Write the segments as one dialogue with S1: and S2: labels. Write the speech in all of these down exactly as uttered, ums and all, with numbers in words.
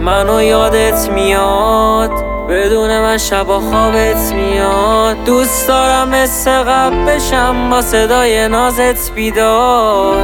S1: منو یادت میاد، بدون من شبا خوابت میاد. دوست دارم مثل قبل بشم با صدای نازت بیدار،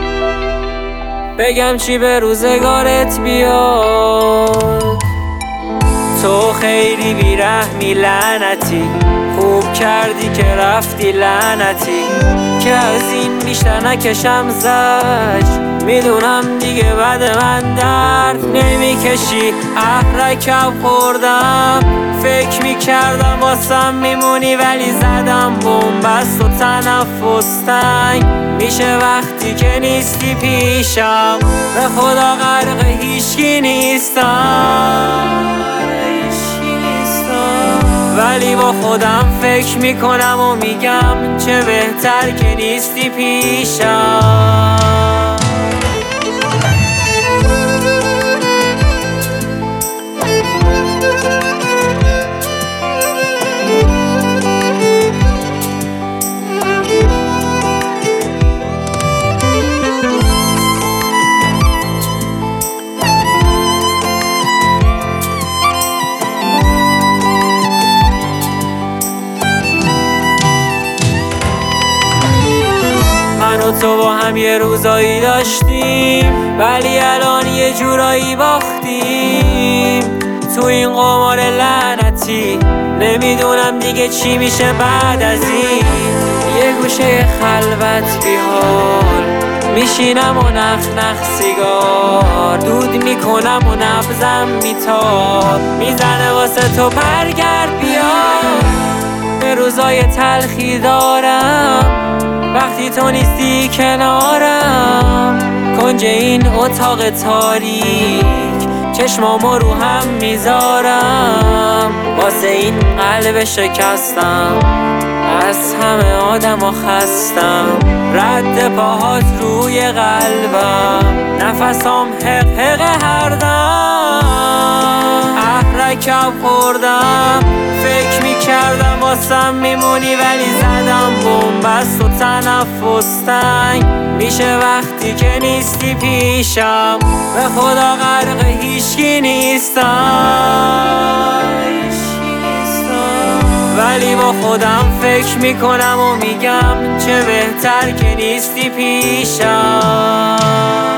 S1: بگم چی به روزگارت بیاد. تو خیلی بیرحمی لعنتی، خوب کردی که رفتی لعنتی، که از این بیشتر نکشم زج. میدونم دیگه بعد من درد نمیکشی، احرکم خوردم، فکر میکردم واسم میمونی ولی زدم بومبست و تنفس تنگ میشه وقتی که نیستی پیشم. به خدا غرق هیچکی نیستم، ولی با خودم فکر میکنم و میگم چه بهتر که نیستی پیشم. من و تو با هم یه روزایی داشتیم، ولی الان یه جورایی باختیم تو این قمار لعنتی. نمیدونم دیگه چی میشه بعد از این. یه گوشه خلوت بیحال میشینم و نخ نخ سیگار دود میکنم و نبزم میتاب میزنه واسه تو برگرد بیا. به روزای تلخی دارم وقتی تو نیستی کنارم، کنج این اتاق تاریک چشمامو رو هم میذارم، واسه این قلب شکستم از همه آدم و خستم. رد پاهات روی قلبم، نفسام حق حق هر دم. احرکم خوردم، فکر میکردم واسم میمونی ولی زدم بومبست و تنفس تنگ میشه وقتی که نیستی پیشم. به خدا غرق هیچکی نیستم، ولی با خودم فکر میکنم و میگم چه بهتر که نیستی پیشم.